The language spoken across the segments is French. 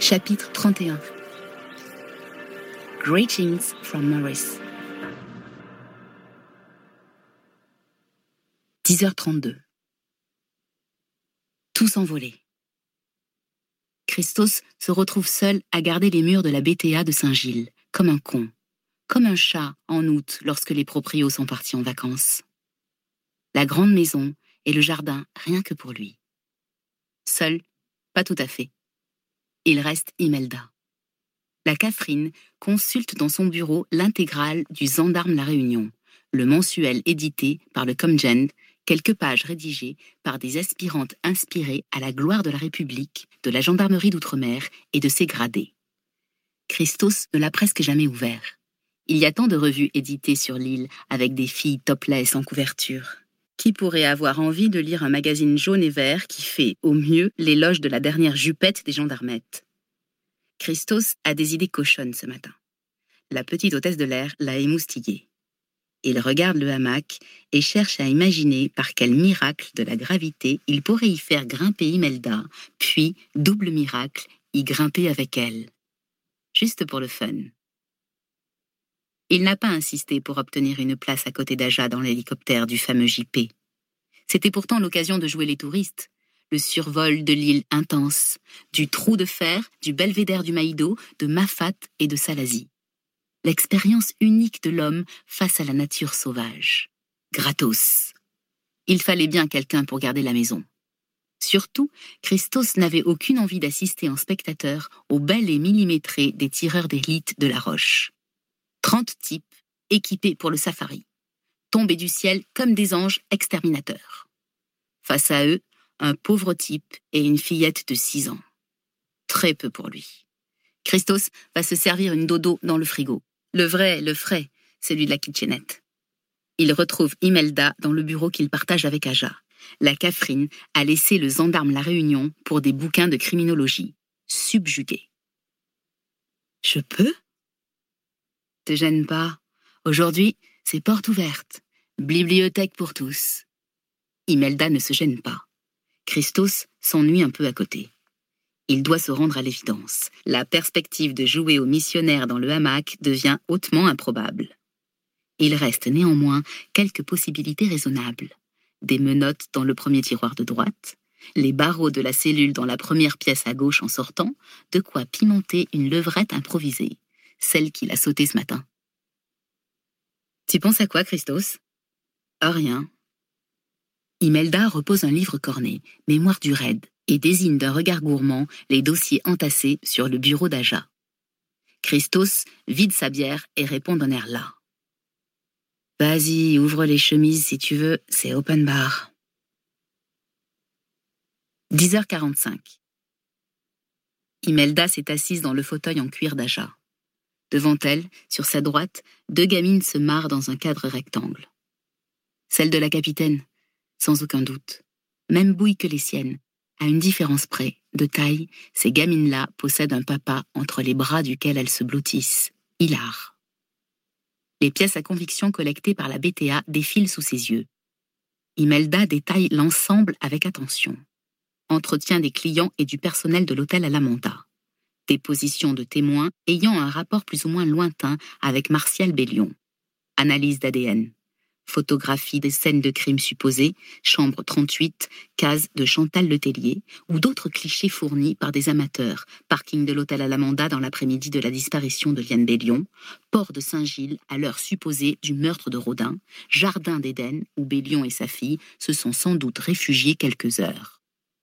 Chapitre 31. Greetings from Morris. 10h32. Tout s'envolait. Christos se retrouve seul à garder les murs de la BTA de Saint-Gilles, comme un con, comme un chat en août lorsque les proprios sont partis en vacances. La grande maison et le jardin rien que pour lui. Seul, pas tout à fait. Il reste Imelda. La Catherine consulte dans son bureau l'intégrale du Gendarme La Réunion, le mensuel édité par le Comgend, quelques pages rédigées par des aspirantes inspirées à la gloire de la République, de la gendarmerie d'outre-mer et de ses gradés. Christos ne l'a presque jamais ouvert. Il y a tant de revues éditées sur l'île avec des filles topless sans couverture. Qui pourrait avoir envie de lire un magazine jaune et vert qui fait, au mieux, l'éloge de la dernière jupette des gendarmettes? Christos a des idées cochonnes ce matin. La petite hôtesse de l'air l'a émoustillé. Il regarde le hamac et cherche à imaginer par quel miracle de la gravité il pourrait y faire grimper Imelda, puis, double miracle, y grimper avec elle. Juste pour le fun. Il n'a pas insisté pour obtenir une place à côté d'Aja dans l'hélicoptère du fameux JP. C'était pourtant l'occasion de jouer les touristes. Le survol de l'île intense, du trou de fer, du belvédère du Maïdo, de Mafat et de Salazie. L'expérience unique de l'homme face à la nature sauvage. Gratos. Il fallait bien quelqu'un pour garder la maison. Surtout, Christos n'avait aucune envie d'assister en spectateur au ballet millimétré des tireurs d'élite de la Roche. 30 types équipés pour le safari, tombés du ciel comme des anges exterminateurs. Face à eux, un pauvre type et une fillette de 6 ans. Très peu pour lui. Christos va se servir une dodo dans le frigo. Le vrai, le frais, celui de la kitchenette. Il retrouve Imelda dans le bureau qu'il partage avec Aja. La Catherine a laissé le Gendarme La Réunion pour des bouquins de criminologie. Subjugué. Je peux ? Te gêne pas. Aujourd'hui, c'est porte ouverte. Bibliothèque pour tous. Imelda ne se gêne pas. Christos s'ennuie un peu à côté. Il doit se rendre à l'évidence. La perspective de jouer au missionnaire dans le hamac devient hautement improbable. Il reste néanmoins quelques possibilités raisonnables. Des menottes dans le premier tiroir de droite, les barreaux de la cellule dans la première pièce à gauche en sortant, de quoi pimenter une levrette improvisée, celle qu'il a sautée ce matin. Tu penses à quoi, Christos ? À rien. Imelda repose un livre corné, Mémoire du raid, et désigne d'un regard gourmand les dossiers entassés sur le bureau d'Aja. Christos vide sa bière et répond d'un air las. Vas-y, ouvre les chemises si tu veux, c'est open bar. 10h45. Imelda s'est assise dans le fauteuil en cuir d'Aja. Devant elle, sur sa droite, 2 gamines se marrent dans un cadre rectangle. Celle de la capitaine, sans aucun doute. Même bouille que les siennes. À une différence près, de taille, ces gamines-là possèdent un papa entre les bras duquel elles se blottissent. Hilar. Les pièces à conviction collectées par la BTA défilent sous ses yeux. Imelda détaille l'ensemble avec attention. Entretien des clients et du personnel de l'hôtel à la Manta. Déposition de témoins ayant un rapport plus ou moins lointain avec Martial Bellion. Analyse d'ADN. Photographie des scènes de crimes supposées, chambre 38, case de Chantal Letellier, ou d'autres clichés fournis par des amateurs, parking de l'hôtel à l'Amanda dans l'après-midi de la disparition de Liane Bellion, port de Saint-Gilles à l'heure supposée du meurtre de Rodin, jardin d'Éden où Bellion et sa fille se sont sans doute réfugiés quelques heures.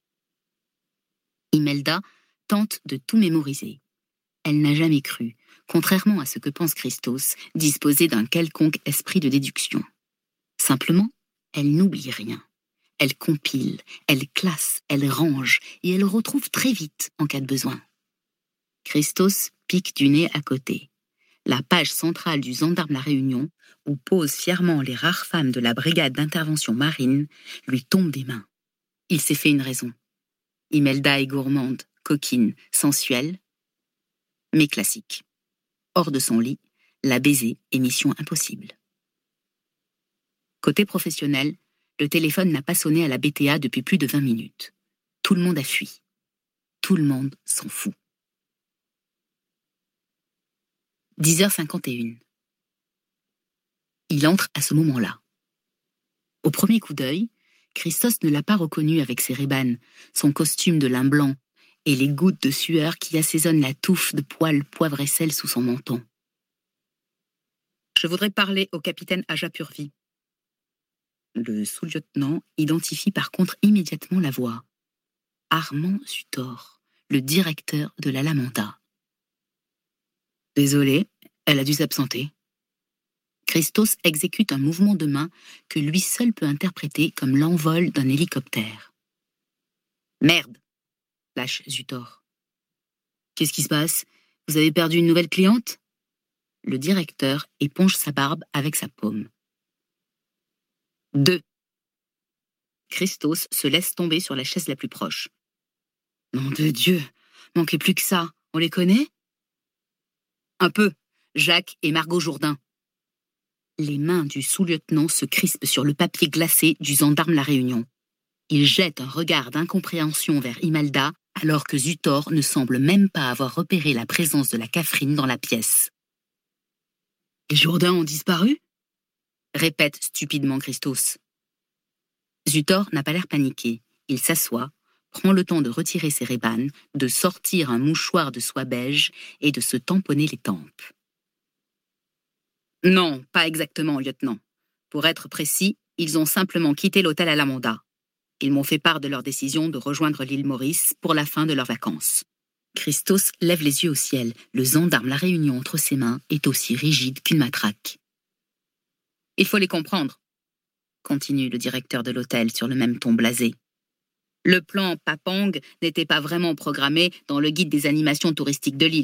Imelda tente de tout mémoriser. Elle n'a jamais cru, contrairement à ce que pense Christos, disposer d'un quelconque esprit de déduction. Simplement, elle n'oublie rien. Elle compile, elle classe, elle range, et elle retrouve très vite en cas de besoin. Christos pique du nez à côté. La page centrale du Gendarme La Réunion, où posent fièrement les rares femmes de la brigade d'intervention marine, lui tombe des mains. Il s'est fait une raison. Imelda est gourmande, coquine, sensuelle, mais classique. Hors de son lit, la baiser est mission impossible. Côté professionnel, le téléphone n'a pas sonné à la BTA depuis plus de 20 minutes. Tout le monde a fui. Tout le monde s'en fout. 10h51. Il entre à ce moment-là. Au premier coup d'œil, Christos ne l'a pas reconnu avec ses rébans, son costume de lin blanc et les gouttes de sueur qui assaisonnent la touffe de poils poivre et sel sous son menton. « Je voudrais parler au capitaine Aja Purvi. » Le sous-lieutenant identifie par contre immédiatement la voix. Armand Zutor, le directeur de la Lamanda. « Désolé, elle a dû s'absenter. » Christos exécute un mouvement de main que lui seul peut interpréter comme l'envol d'un hélicoptère. « Merde !» lâche Zutor. « Qu'est-ce qui se passe? Vous avez perdu une nouvelle cliente ?» Le directeur éponge sa barbe avec sa paume. 2. Christos se laisse tomber sur la chaise la plus proche. « Nom de Dieu, manquait plus que ça. On les connaît ?»« Un peu. Jacques et Margot Jourdain. » Les mains du sous-lieutenant se crispent sur le papier glacé du gendarme La Réunion. Il jette un regard d'incompréhension vers Imelda, alors que Zutor ne semble même pas avoir repéré la présence de la Catherine dans la pièce. « Les Jourdains ont disparu ?» répète stupidement Christos. Zutor n'a pas l'air paniqué. Il s'assoit, prend le temps de retirer ses rébans, de sortir un mouchoir de soie beige et de se tamponner les tempes. « Non, pas exactement, lieutenant. Pour être précis, ils ont simplement quitté l'hôtel à Lamanda. Ils m'ont fait part de leur décision de rejoindre l'île Maurice pour la fin de leurs vacances. » Christos lève les yeux au ciel. Le gendarme La Réunion entre ses mains est aussi rigide qu'une matraque. « Il faut les comprendre, » continue le directeur de l'hôtel sur le même ton blasé. « Le plan Papang n'était pas vraiment programmé dans le guide des animations touristiques de l'île. »«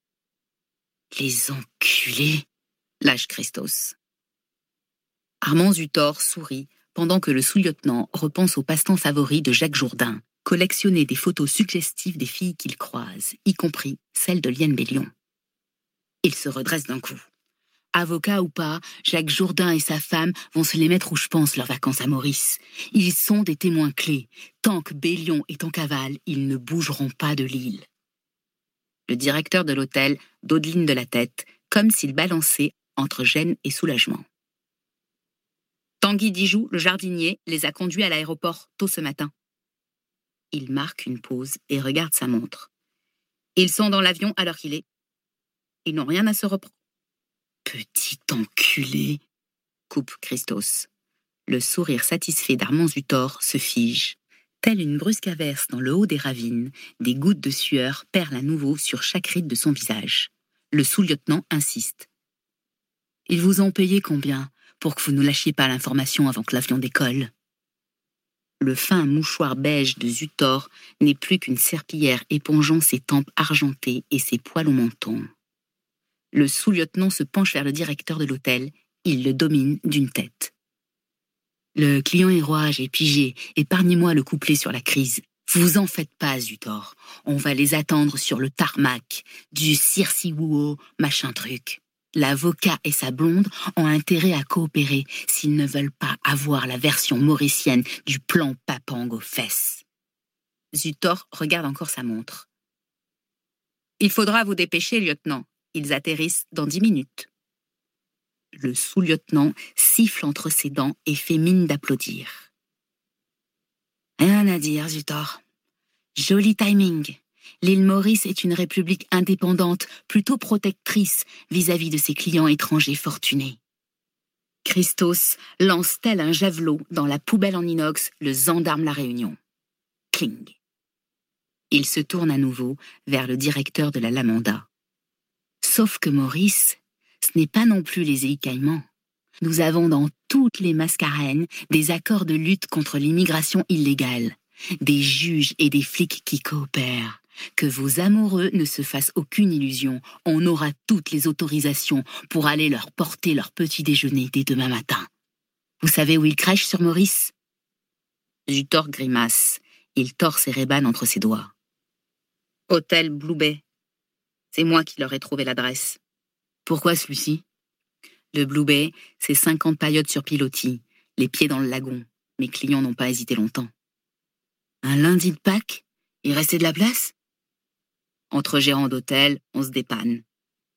Les enculés !» lâche Christos. Armand Zutor sourit pendant que le sous-lieutenant repense au passe-temps favori de Jacques Jourdain, collectionner des photos suggestives des filles qu'il croise, y compris celle de Liane Bellion. Il se redresse d'un coup. Avocat ou pas, Jacques Jourdain et sa femme vont se les mettre où je pense leurs vacances à Maurice. Ils sont des témoins clés. Tant que Bellion est en cavale, ils ne bougeront pas de l'île. Le directeur de l'hôtel dodeline de la tête, comme s'il balançait entre gêne et soulagement. Tanguy Dijou, le jardinier, les a conduits à l'aéroport tôt ce matin. Il marque une pause et regarde sa montre. Ils sont dans l'avion à l'heure qu'il est. Ils n'ont rien à se reprendre. Petit enculé, coupe Christos. Le sourire satisfait d'Armand Zutor se fige. Telle une brusque averse dans le haut des ravines, des gouttes de sueur perlent à nouveau sur chaque ride de son visage. Le sous-lieutenant insiste. Ils vous ont payé combien pour que vous ne lâchiez pas l'information avant que l'avion décolle? Le fin mouchoir beige de Zutor n'est plus qu'une serpillière épongeant ses tempes argentées et ses poils au menton. Le sous-lieutenant se penche vers le directeur de l'hôtel. Il le domine d'une tête. Le client est roi, j'ai pigé. Épargnez-moi le couplet sur la crise. Vous en faites pas, Zutor. On va les attendre sur le tarmac. Du Circe-Wuo, machin truc. L'avocat et sa blonde ont intérêt à coopérer s'ils ne veulent pas avoir la version mauricienne du plan Papang aux fesses. Zutor regarde encore sa montre. Il faudra vous dépêcher, lieutenant. Ils atterrissent dans 10 minutes. Le sous-lieutenant siffle entre ses dents et fait mine d'applaudir. Rien à dire, Zutor. Joli timing. L'île Maurice est une république indépendante, plutôt protectrice vis-à-vis de ses clients étrangers fortunés. Christos lance tel un javelot dans la poubelle en inox le gendarme La Réunion. Cling. Il se tourne à nouveau vers le directeur de la Lamanda. Sauf que Maurice, ce n'est pas non plus les îles Caïmans. Nous avons dans toutes les mascareines des accords de lutte contre l'immigration illégale, des juges et des flics qui coopèrent. Que vos amoureux ne se fassent aucune illusion, on aura toutes les autorisations pour aller leur porter leur petit déjeuner dès demain matin. Vous savez où ils crèchent sur Maurice? Zutor grimace. Il tord ses rébans entre ses doigts. Hôtel Blue Bay. C'est moi qui leur ai trouvé l'adresse. Pourquoi celui-ci? Le Blue Bay, c'est 50 paillotes sur pilotis, les pieds dans le lagon. Mes clients n'ont pas hésité longtemps. Un lundi de Pâques? Il restait de la place? Entre gérants d'hôtel, on se dépanne.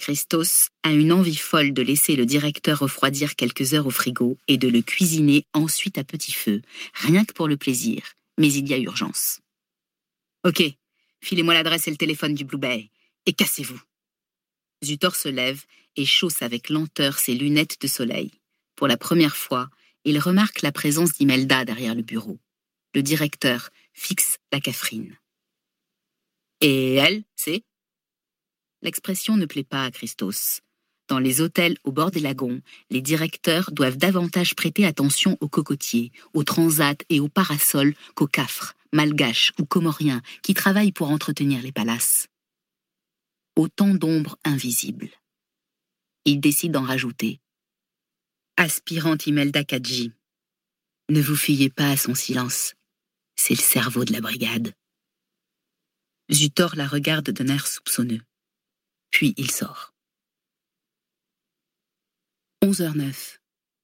Christos a une envie folle de laisser le directeur refroidir quelques heures au frigo et de le cuisiner ensuite à petit feu, rien que pour le plaisir, mais il y a urgence. Ok, filez-moi l'adresse et le téléphone du Blue Bay, et cassez-vous. Zuthor se lève et chausse avec lenteur ses lunettes de soleil. Pour la première fois, il remarque la présence d'Imelda derrière le bureau. Le directeur fixe la Cafrine. Et elle, c'est ? L'expression ne plaît pas à Christos. Dans les hôtels au bord des lagons, les directeurs doivent davantage prêter attention aux cocotiers, aux transats et aux parasols qu'aux cafres, malgaches ou comoriens qui travaillent pour entretenir les palaces. Autant d'ombres invisibles. Il décide d'en rajouter. Aspirante Imelda Kadji, ne vous fiez pas à son silence. C'est le cerveau de la brigade. Zuthor la regarde d'un air soupçonneux. Puis il sort. 11h09.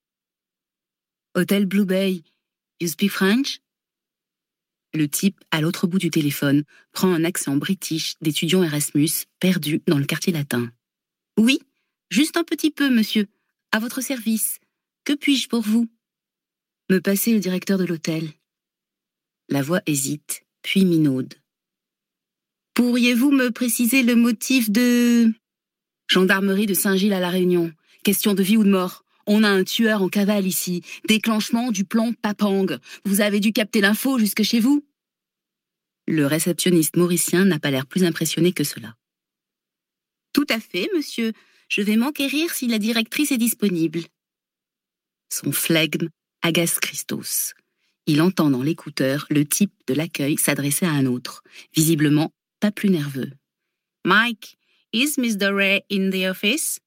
Hôtel Blue Bay, you speak French? Le type, à l'autre bout du téléphone, prend un accent british d'étudiant Erasmus perdu dans le quartier latin. Oui, juste un petit peu, monsieur. À votre service. Que puis-je pour vous? Me passer le directeur de l'hôtel. La voix hésite, puis minaude. Pourriez-vous me préciser le motif de... Gendarmerie de Saint-Gilles à La Réunion. Question de vie ou de mort. On a un tueur en cavale ici. Déclenchement du plan Papang. Vous avez dû capter l'info jusque chez vous? Le réceptionniste mauricien n'a pas l'air plus impressionné que cela. Tout à fait, monsieur. Je vais m'enquérir si la directrice est disponible. Son flegme agace Christos. Il entend dans l'écouteur le type de l'accueil s'adresser à un autre, visiblement pas plus nerveux. Mike, is Miss Doré in the office?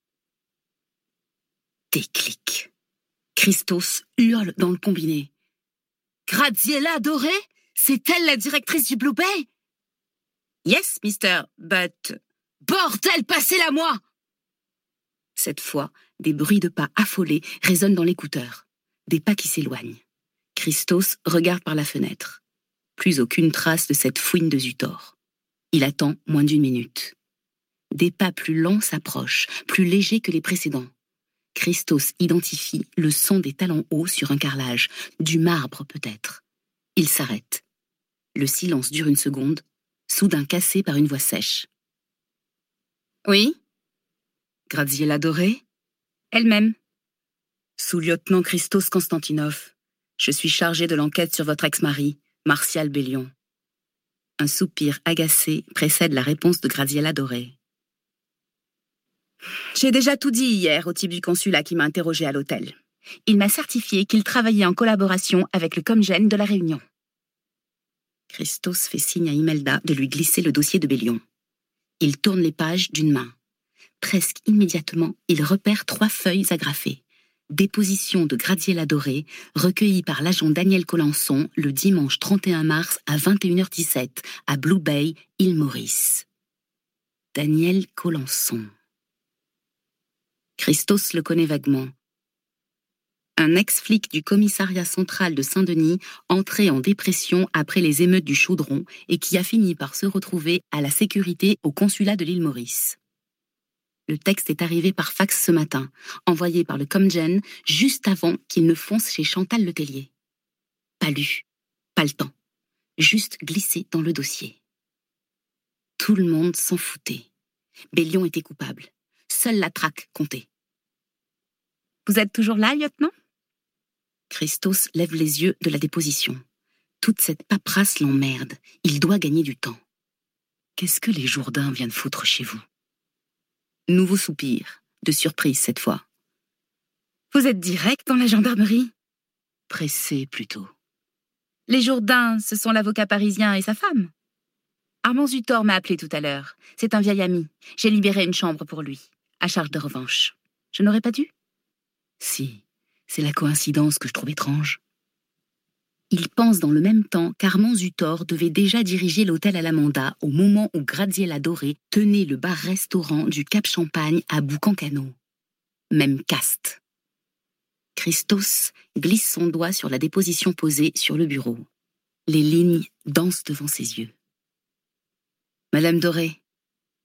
Déclic. Christos hurle dans le combiné. Graziella Doré? C'est elle la directrice du Blue Bay? Yes, mister, but... Bordel, passez-la moi! Cette fois, des bruits de pas affolés résonnent dans l'écouteur. Des pas qui s'éloignent. Christos regarde par la fenêtre. Plus aucune trace de cette fouine de Zuthor. Il attend moins d'1 minute. Des pas plus lents s'approchent, plus légers que les précédents. Christos identifie le son des talons hauts sur un carrelage, du marbre peut-être. Il s'arrête. Le silence dure 1 seconde, soudain cassé par une voix sèche. Oui? Graziella Doré? Elle-même. Sous-lieutenant Christos Konstantinov. Je suis chargé de l'enquête sur votre ex-mari, Martial Bellion. Un soupir agacé précède la réponse de Graziella Doré. J'ai déjà tout dit hier au type du consulat qui m'a interrogé à l'hôtel. Il m'a certifié qu'il travaillait en collaboration avec le Comgen de La Réunion. Christos fait signe à Imelda de lui glisser le dossier de Bellion. Il tourne les pages d'une main. Presque immédiatement, il repère 3 feuilles agrafées. Déposition de Graziella Doré, recueillie par l'agent Daniel Colenson le dimanche 31 mars à 21h17 à Blue Bay, île Maurice. Daniel Colenson. Christos le connaît vaguement. Un ex-flic du commissariat central de Saint-Denis, entré en dépression après les émeutes du Chaudron et qui a fini par se retrouver à la sécurité au consulat de l'île Maurice. Le texte est arrivé par fax ce matin, envoyé par le Comgen juste avant qu'il ne fonce chez Chantal Letellier. Pas lu, pas le temps, juste glissé dans le dossier. Tout le monde s'en foutait. Bellion était coupable. Seule la traque comptait. Vous êtes toujours là, lieutenant? Christos lève les yeux de la déposition. Toute cette paperasse l'emmerde. Il doit gagner du temps. Qu'est-ce que les Jourdains viennent foutre chez vous? Nouveau soupir, de surprise cette fois. Vous êtes direct dans la gendarmerie? Pressé plutôt. Les Jourdains, ce sont l'avocat parisien et sa femme. Armand Zuthor m'a appelé tout à l'heure. C'est un vieil ami. J'ai libéré une chambre pour lui, à charge de revanche. Je n'aurais pas dû? Si, c'est la coïncidence que je trouve étrange. Il pense dans le même temps qu'Armand Zuthor devait déjà diriger l'hôtel à l'Amanda au moment où Graziella Doré tenait le bar-restaurant du Cap Champagne à Boucancano. Même caste. Christos glisse son doigt sur la déposition posée sur le bureau. Les lignes dansent devant ses yeux. Madame Doré,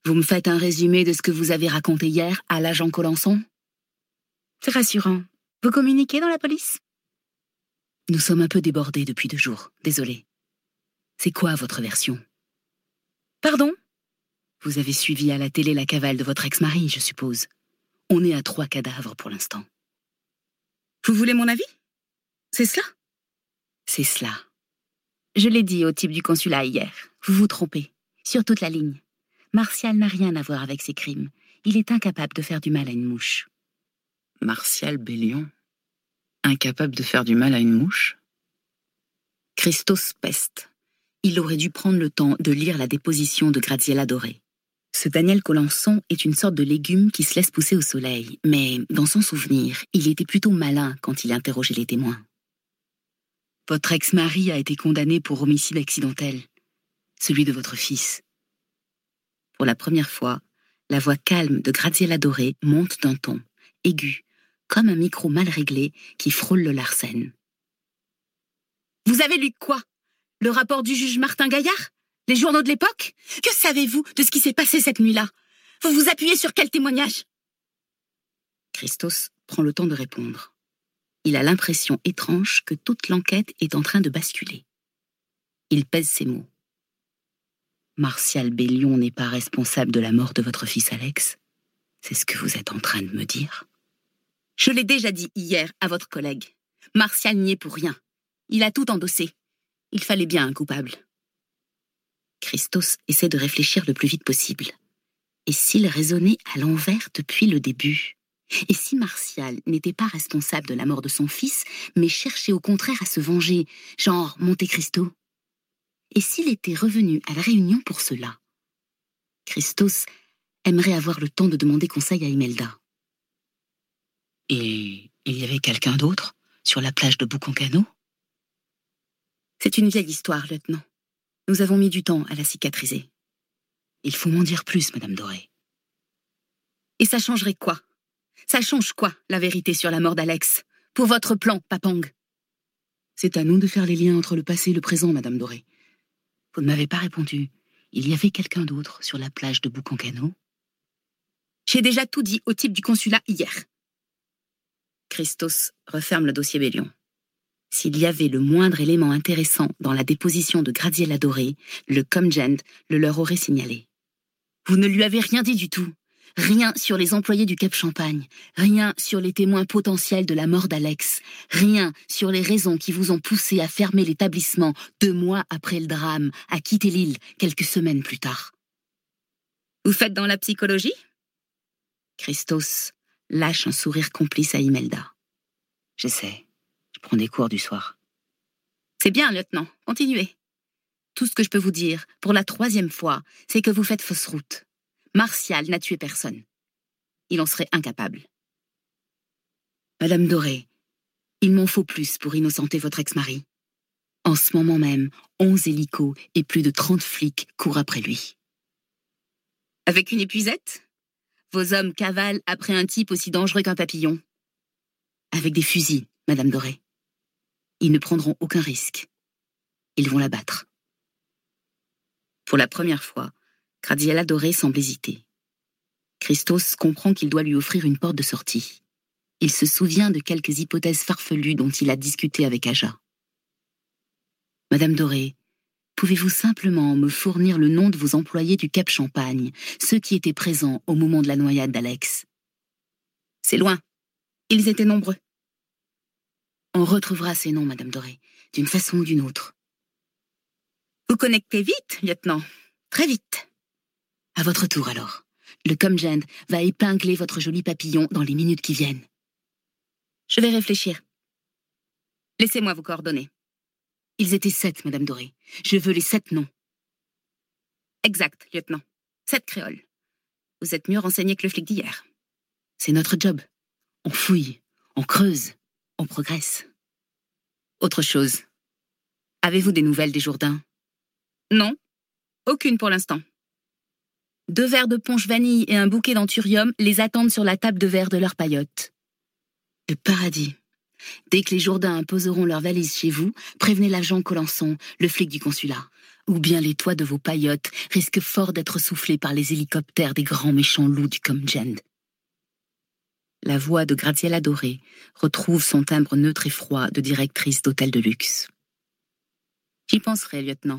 Vous me faites un résumé de ce que vous avez raconté hier à l'agent Colenson? C'est rassurant. Vous communiquez dans la police? Nous sommes un peu débordés depuis 2 jours, désolé. C'est quoi votre version? Pardon? Vous avez suivi à la télé la cavale de votre ex-mari, je suppose. On est à 3 cadavres pour l'instant. Vous voulez mon avis? C'est cela? C'est cela. Je l'ai dit au type du consulat hier. Vous vous trompez. Sur toute la ligne. Martial n'a rien à voir avec ces crimes. Il est incapable de faire du mal à une mouche. Martial Bellion? Incapable de faire du mal à une mouche? Christos peste. Il aurait dû prendre le temps de lire la déposition de Graziella Doré. Ce Daniel Colenson est une sorte de légume qui se laisse pousser au soleil, mais dans son souvenir, il était plutôt malin quand il interrogeait les témoins. Votre ex-mari a été condamné pour homicide accidentel, celui de votre fils. Pour la première fois, la voix calme de Graziella Doré monte d'un ton, aigu, comme un micro mal réglé qui frôle le Larsen. Vous avez lu quoi? Le rapport du juge Martin Gaillard? Les journaux de l'époque? Que savez-vous de ce qui s'est passé cette nuit-là? Vous vous appuyez sur quel témoignage? Christos prend le temps de répondre. Il a l'impression étrange que toute l'enquête est en train de basculer. Il pèse ses mots. Martial Bellion n'est pas responsable de la mort de votre fils Alex. C'est ce que vous êtes en train de me dire? Je l'ai déjà dit hier à votre collègue. Martial n'y est pour rien. Il a tout endossé. Il fallait bien un coupable. Christos essaie de réfléchir le plus vite possible. Et s'il raisonnait à l'envers depuis le début? Et si Martial n'était pas responsable de la mort de son fils, mais cherchait au contraire à se venger, genre Monte Cristo? Et s'il était revenu à la réunion pour cela? Christos aimerait avoir le temps de demander conseil à Imelda. Et il y avait quelqu'un d'autre sur la plage de Bucancano? C'est une vieille histoire, lieutenant. Nous avons mis du temps à la cicatriser. Il faut m'en dire plus, Madame Doré. Et ça changerait quoi? Ça change quoi, la vérité sur la mort d'Alex? Pour votre plan, Papang? C'est à nous de faire les liens entre le passé et le présent, Madame Doré. Vous ne m'avez pas répondu. Il y avait quelqu'un d'autre sur la plage de Bucancano? J'ai déjà tout dit au type du consulat hier. Christos referme le dossier Bellion. S'il y avait le moindre élément intéressant dans la déposition de Graziella Doré, le Comgend le leur aurait signalé. Vous ne lui avez rien dit du tout. Rien sur les employés du Cap Champagne, rien sur les témoins potentiels de la mort d'Alex, rien sur les raisons qui vous ont poussé à fermer l'établissement 2 mois après le drame, à quitter l'île quelques semaines plus tard. Vous faites dans la psychologie? Christos lâche un sourire complice à Imelda. J'essaie. Je prends des cours du soir. C'est bien, lieutenant. Continuez. Tout ce que je peux vous dire, pour la 3e fois, c'est que vous faites fausse route. Martial n'a tué personne. Il en serait incapable. Madame Doré, il m'en faut plus pour innocenter votre ex-mari. En ce moment même, 11 hélicos et plus de 30 flics courent après lui. Avec une épuisette? Vos hommes cavalent après un type aussi dangereux qu'un papillon. Avec des fusils, Madame Doré. Ils ne prendront aucun risque. Ils vont l'abattre. Pour la première fois, Graziella Doré semble hésiter. Christos comprend qu'il doit lui offrir une porte de sortie. Il se souvient de quelques hypothèses farfelues dont il a discuté avec Aja. Madame Doré, pouvez-vous simplement me fournir le nom de vos employés du Cap Champagne, ceux qui étaient présents au moment de la noyade d'Alex? C'est loin. Ils étaient nombreux. On retrouvera ces noms, Madame Doré, d'une façon ou d'une autre. Vous connectez vite, lieutenant. Très vite. À votre tour, alors. Le Comgend va épingler votre joli papillon dans les minutes qui viennent. Je vais réfléchir. Laissez-moi vous coordonner. Ils étaient 7, Madame Doré. Je veux les 7 noms. Exact, lieutenant. 7 créoles. Vous êtes mieux renseigné que le flic d'hier. C'est notre job. On fouille, on creuse, on progresse. Autre chose. Avez-vous des nouvelles des Jourdain? Non, aucune pour l'instant. 2 verres de punch vanille et un bouquet d'anthurium les attendent sur la table de verre de leur paillote. Le paradis. Dès que les Jourdain poseront leurs valises chez vous, prévenez l'agent Colenson, le flic du consulat. Ou bien les toits de vos paillotes risquent fort d'être soufflés par les hélicoptères des grands méchants loups du Comgend. La voix de Graziella Doré retrouve son timbre neutre et froid de directrice d'hôtel de luxe. J'y penserai, lieutenant.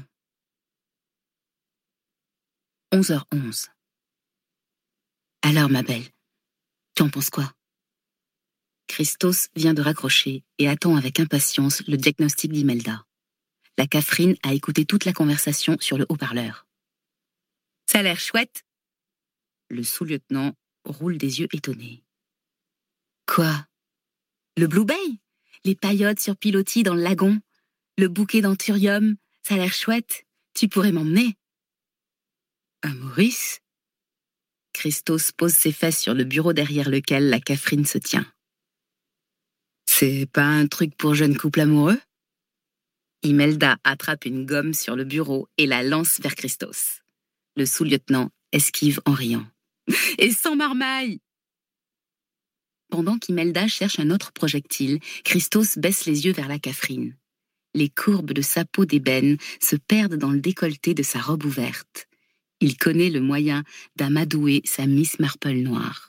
11h11. Alors, ma belle, tu en penses quoi? Christos vient de raccrocher et attend avec impatience le diagnostic d'Imelda. La Catherine a écouté toute la conversation sur le haut-parleur. Ça a l'air chouette. Le sous-lieutenant roule des yeux étonnés. Quoi? Le Blue Bay? Les paillotes sur pilotis dans le lagon? Le bouquet d'anthurium? Ça a l'air chouette. Tu pourrais m'emmener? Un Maurice? Christos pose ses fesses sur le bureau derrière lequel la Catherine se tient. C'est pas un truc pour jeune couple amoureux? Imelda attrape une gomme sur le bureau et la lance vers Christos. Le sous-lieutenant esquive en riant. Et sans marmaille! Pendant qu'Imelda cherche un autre projectile, Christos baisse les yeux vers la Catherine. Les courbes de sa peau d'ébène se perdent dans le décolleté de sa robe ouverte. Il connaît le moyen d'amadouer sa Miss Marple noire.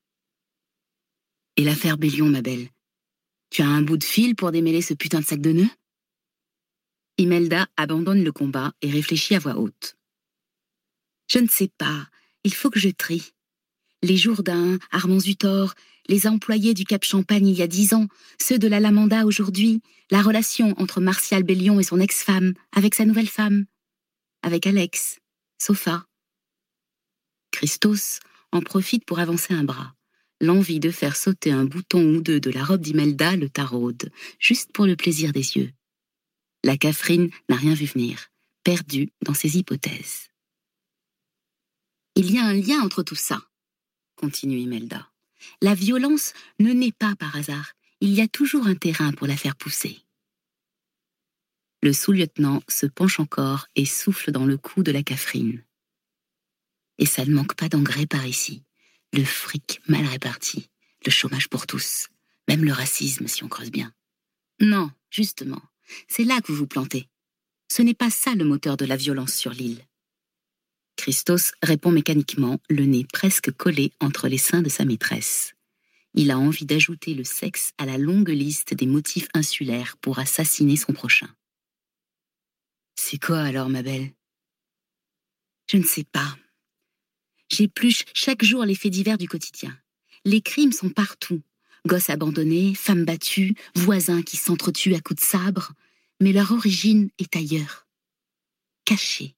Et l'affaire Bélion, ma belle? Tu as un bout de fil pour démêler ce putain de sac de nœuds? Imelda abandonne le combat et réfléchit à voix haute. Je ne sais pas, il faut que je trie. Les Jourdain, Armand Zutor, les employés du Cap Champagne il y a 10 ans, ceux de la Lamanda aujourd'hui, la relation entre Martial Bélion et son ex-femme, avec sa nouvelle femme, avec Alex, Sofa. Christos en profite pour avancer un bras. L'envie de faire sauter un bouton ou deux de la robe d'Imelda le taraude, juste pour le plaisir des yeux. La Catherine n'a rien vu venir, perdue dans ses hypothèses. Il y a un lien entre tout ça, continue Imelda. La violence ne naît pas par hasard. Il y a toujours un terrain pour la faire pousser. Le sous-lieutenant se penche encore et souffle dans le cou de la Catherine. Et ça ne manque pas d'engrais par ici. Le fric mal réparti, le chômage pour tous, même le racisme si on creuse bien. Non, justement, c'est là que vous vous plantez. Ce n'est pas ça le moteur de la violence sur l'île. Christos répond mécaniquement, le nez presque collé entre les seins de sa maîtresse. Il a envie d'ajouter le sexe à la longue liste des motifs insulaires pour assassiner son prochain. C'est quoi alors, ma belle? Je ne sais pas. J'épluche chaque jour les faits divers du quotidien. Les crimes sont partout. Gosses abandonnés, femmes battues, voisins qui s'entretuent à coups de sabre. Mais leur origine est ailleurs. Cachée.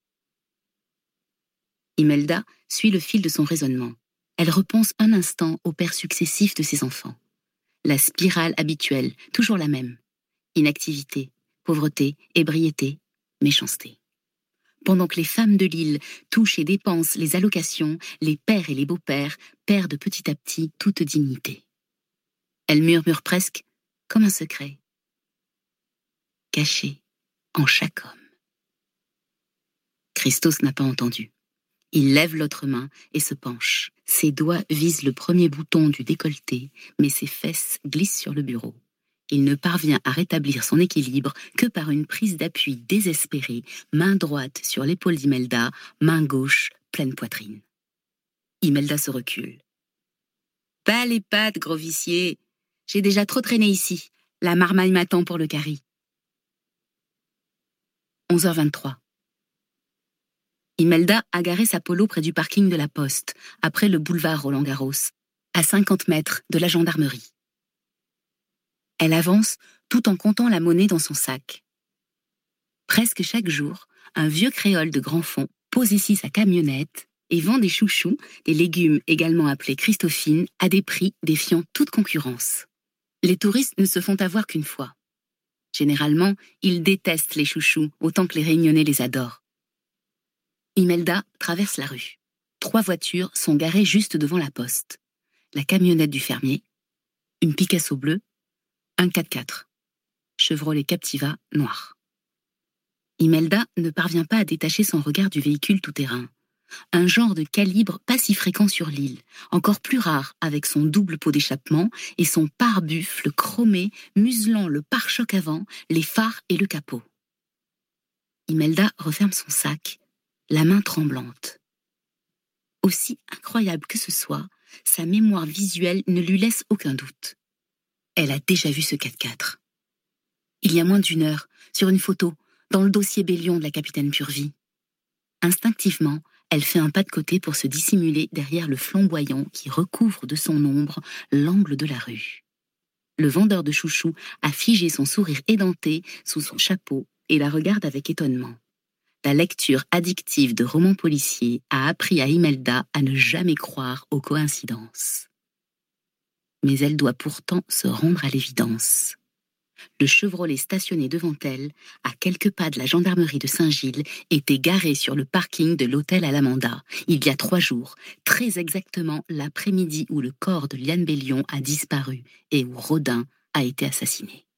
Imelda suit le fil de son raisonnement. Elle repense un instant aux pères successifs de ses enfants. La spirale habituelle, toujours la même. Inactivité, pauvreté, ébriété, méchanceté. Pendant que les femmes de l'île touchent et dépensent les allocations, les pères et les beaux-pères perdent petit à petit toute dignité. Elle murmure presque comme un secret, caché en chaque homme. Christos n'a pas entendu. Il lève l'autre main et se penche. Ses doigts visent le premier bouton du décolleté, mais ses fesses glissent sur le bureau. Il ne parvient à rétablir son équilibre que par une prise d'appui désespérée, main droite sur l'épaule d'Imelda, main gauche, pleine poitrine. Imelda se recule. « Pas les pattes, gros vicier. J'ai déjà trop traîné ici. La marmaille m'attend pour le carry. » 11h23. Imelda a garé sa polo près du parking de la Poste, après le boulevard Roland-Garros, à 50 mètres de la gendarmerie. Elle avance tout en comptant la monnaie dans son sac. Presque chaque jour, un vieux créole de grand fond pose ici sa camionnette et vend des chouchous, des légumes également appelés Christophine, à des prix défiant toute concurrence. Les touristes ne se font avoir qu'une fois. Généralement, ils détestent les chouchous autant que les Réunionnais les adorent. Imelda traverse la rue. 3 voitures sont garées juste devant la poste. La camionnette du fermier, une Picasso bleue, un 4x4. Chevrolet Captiva noir. Imelda ne parvient pas à détacher son regard du véhicule tout-terrain. Un genre de calibre pas si fréquent sur l'île, encore plus rare avec son double pot d'échappement et son pare-buffle chromé muselant le pare-choc avant, les phares et le capot. Imelda referme son sac, la main tremblante. Aussi incroyable que ce soit, sa mémoire visuelle ne lui laisse aucun doute. Elle a déjà vu ce 4x4. Il y a moins d'1 heure, sur une photo, dans le dossier Bélion de la capitaine Purvis. Instinctivement, elle fait un pas de côté pour se dissimuler derrière le flamboyant qui recouvre de son ombre l'angle de la rue. Le vendeur de chouchous a figé son sourire édenté sous son chapeau et la regarde avec étonnement. La lecture addictive de romans policiers a appris à Imelda à ne jamais croire aux coïncidences. Mais elle doit pourtant se rendre à l'évidence. Le Chevrolet stationné devant elle, à quelques pas de la gendarmerie de Saint-Gilles, était garé sur le parking de l'hôtel Alamanda, il y a 3 jours, très exactement l'après-midi où le corps de Liane Bélion a disparu et où Rodin a été assassiné.